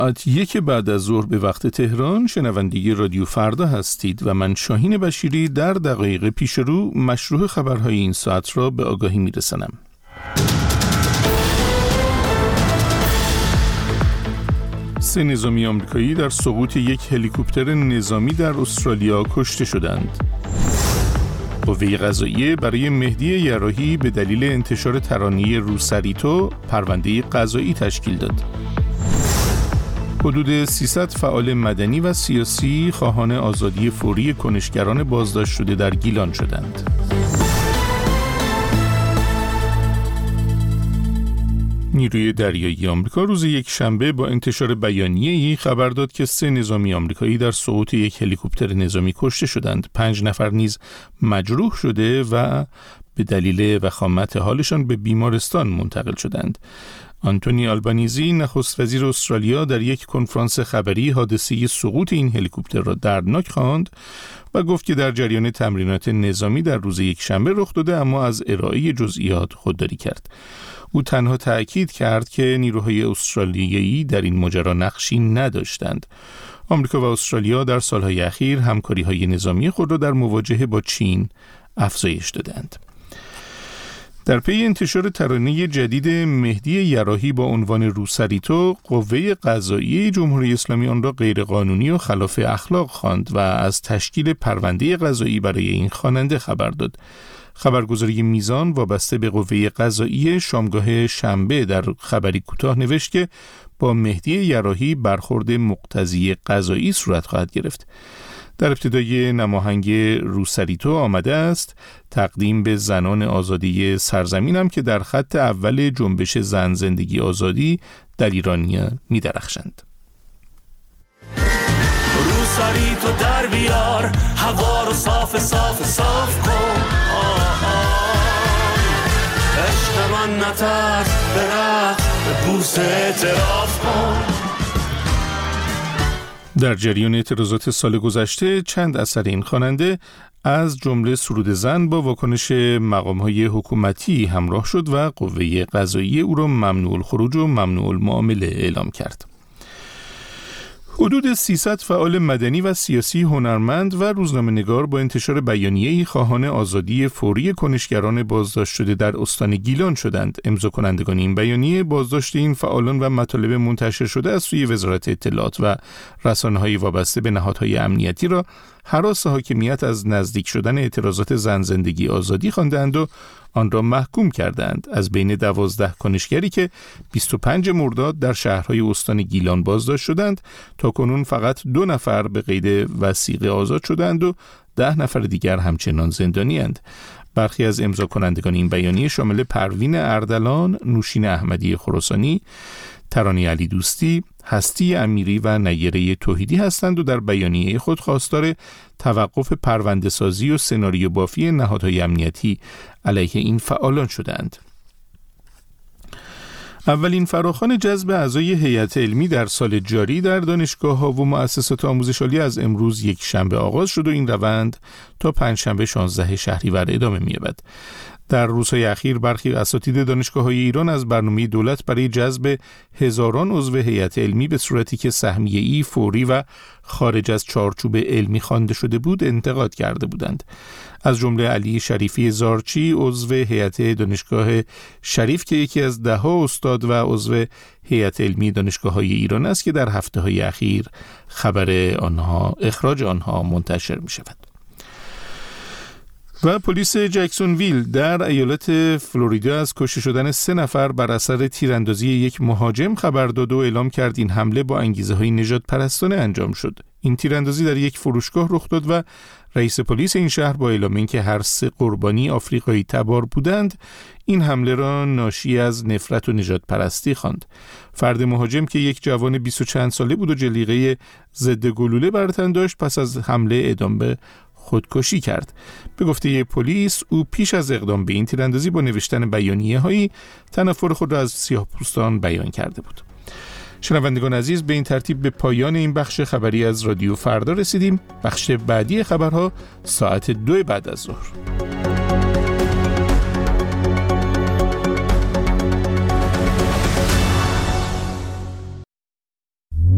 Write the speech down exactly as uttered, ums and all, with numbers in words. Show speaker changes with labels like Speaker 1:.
Speaker 1: ساعت یک بعد از ظهر به وقت تهران شنونده رادیو فردا هستید و من شاهین بشیری در دقایق پیش رو مشروع خبرهای این ساعت را به آگاهی میرسانم. سه نظامی آمریکایی در سقوط یک هلیکوپتر نظامی در استرالیا کشته شدند. قوه قضاییه برای مهدی یراحی به دلیل انتشار ترانه روسریتو پرونده قضایی تشکیل داد. حدود سیصد فعال مدنی و سیاسی خواهان آزادی فوری کنشگران بازداشت شده در گیلان شدند. نیروی دریایی آمریکا روز یک شنبه با انتشار بیانیه‌ای خبر داد که سه نظامی آمریکایی در سقوط یک هلیکوپتر نظامی کشته شدند. پنج نفر نیز مجروح شده و به دلیل وخامت حالشان به بیمارستان منتقل شدند. آنتونی آلبانیزی نخست وزیر استرالیا در یک کنفرانس خبری حادثه سقوط این هلیکوپتر را دردناک خواند و گفت که در جریان تمرینات نظامی در روز یک شنبه رخ داده، اما از ارائه جزئیات خودداری کرد. او تنها تأکید کرد که نیروهای استرالیایی در این ماجرا نقشی نداشتند. آمریکا و استرالیا در سالهای اخیر همکاری‌های نظامی خود را در مواجهه با چین افزایش دادند. در پی انتشار ترانه جدید مهدی یراحی با عنوان روسریتو، قوه قضاییه جمهوری اسلامی آن را غیرقانونی و خلاف اخلاق خواند و از تشکیل پرونده قضایی برای این خواننده خبر داد. خبرگزاری میزان وابسته به قوه قضاییه شامگاه شنبه در خبری کوتاه نوشت که با مهدی یراحی برخورد مقتضی قضایی صورت خواهد گرفت. در ابتدای نماهنگ روسریتو آمده است تقدیم به زنان آزادی سرزمینم که در خط اول جنبش زن زندگی آزادی در ایران می درخشند. روسریتو در بیار، هوا رو صاف صاف صاف کن، آه آه عشق من نترس، برقص به بوس اعتراف کن. در جریان اعتراضات سال گذشته چند اثر این خواننده از جمله سرود زن با واکنش مقام‌های حکومتی همراه شد و قوه قضاییه او را ممنوع الخروج و ممنوع المعامله اعلام کرد. حدود سیصد فعال مدنی و سیاسی هنرمند و روزنامه‌نگار با انتشار بیانیه‌ای خواهان آزادی فوری کنشگران بازداشت شده در استان گیلان شدند. امضا کنندگان این بیانیه بازداشت این فعالان و مطالب منتشر شده از سوی وزارت اطلاعات و رسانه‌های وابسته به نهادهای امنیتی را هراس حاکمیت از نزدیک شدن اعتراضات زن زندگی آزادی خواندند و آن را محکوم کردند. از بین دوازده کنشگری که بیست و پنجم مرداد در شهرهای استان گیلان بازداشت شدند، تا کنون فقط دو نفر به قید وثیقه آزاد شدند و ده نفر دیگر همچنان زندانی اند. برخی از امضا کنندگان این بیانیه شامل پروین اردلان، نوشین احمدی خراسانی، ترانه علی دوستی، هستی امیری و نیره توحیدی هستند و در بیانیه خود خواستار توقف پرونده سازی و سناریو بافی نهادهای امنیتی علیه این فعالان شدند. اولین فراخوان جذب اعضای هیئت علمی در سال جاری در دانشگاه‌ها و مؤسسات آموزش عالی از امروز یک شنبه آغاز شد و این روند تا پنجشنبه شانزده شهریور ادامه می‌یابد. در روزهای اخیر برخی اساتید دانشگاه‌های ایران از برنامه دولت برای جذب هزاران عضو هیئت علمی به صورتی که سهمیه‌ای فوری و خارج از چارچوب علمی خوانده شده بود انتقاد کرده بودند. از جمله علی شریفی زارچی عضو هیئت دانشگاه شریف که یکی از ده ها استاد و عضو هیئت علمی دانشگاه‌های ایران است که در هفته‌های اخیر خبر آنها اخراج آنها منتشر می‌شود. و پلیس جکسونویل در ایالت فلوریدا از کشته شدن سه نفر بر اثر تیراندازی یک مهاجم خبر داد و اعلام کرد این حمله با انگیزه‌های نژاد پرستانه انجام شد. این تیراندازی در یک فروشگاه رخ داد و رئیس پلیس این شهر با اعلام اینکه هر سه قربانی آفریقایی تبار بودند، این حمله را ناشی از نفرت و نژاد پرستی خواند. فرد مهاجم که یک جوان بیست و چند ساله بود و جلیقه ضد گلوله بر تن داشت، پس از حمله اعدام به خودکشی کرد. به گفته پلیس او پیش از اقدام به این تیراندازی با نوشتن بیانیه‌هایی تنفر خود را از سیاه‌پوستان بیان کرده بود. شنوندگان عزیز، به این ترتیب به پایان این بخش خبری از رادیو فردا رسیدیم. بخش بعدی خبرها ساعت دو بعد از ظهر.